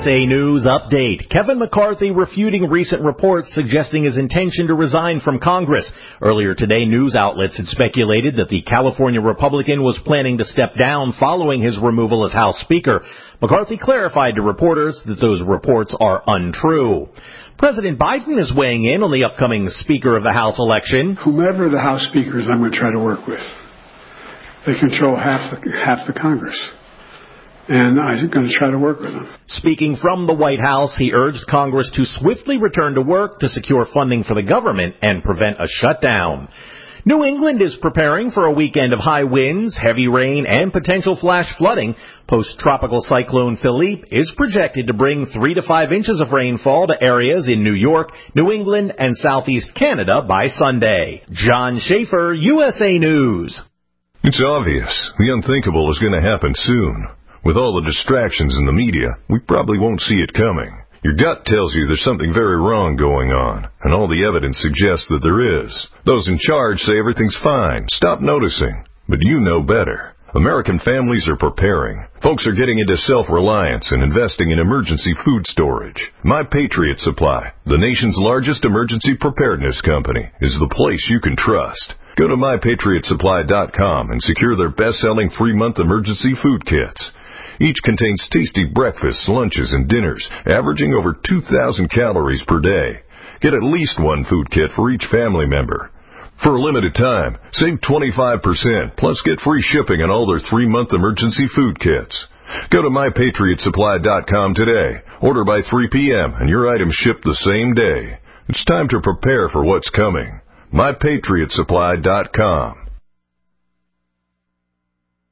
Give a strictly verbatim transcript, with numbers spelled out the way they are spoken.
S A News Update. Kevin McCarthy refuting recent reports suggesting his intention to resign from Congress. Earlier today, news outlets had speculated that the California Republican was planning to step down following his removal as House Speaker. McCarthy clarified to reporters that those reports are untrue. President Biden is weighing in on the upcoming Speaker of the House election. Whomever the House Speaker is, I'm going to try to work with. They control half the, half the Congress. And I'm going to try to work with them. Speaking from the White House, he urged Congress to swiftly return to work to secure funding for the government and prevent a shutdown. New England is preparing for a weekend of high winds, heavy rain, and potential flash flooding. Post-tropical cyclone Philippe is projected to bring three to five inches of rainfall to areas in New York, New England, and southeast Canada by Sunday. John Schaefer, U S A News. It's obvious. The unthinkable is going to happen soon. With all the distractions in the media, we probably won't see it coming. Your gut tells you there's something very wrong going on, and all the evidence suggests that there is. Those in charge say everything's fine. Stop noticing. But you know better. American families are preparing. Folks are getting into self-reliance and investing in emergency food storage. My Patriot Supply, the nation's largest emergency preparedness company, is the place you can trust. Go to my patriot supply dot com and secure their best-selling three-month emergency food kits. Each contains tasty breakfasts, lunches, and dinners, averaging over two thousand calories per day. Get at least one food kit for each family member. For a limited time, save twenty-five percent, plus get free shipping on all their three-month emergency food kits. Go to my patriot supply dot com today. Order by three p.m. and your items ship the same day. It's time to prepare for what's coming. my patriot supply dot com.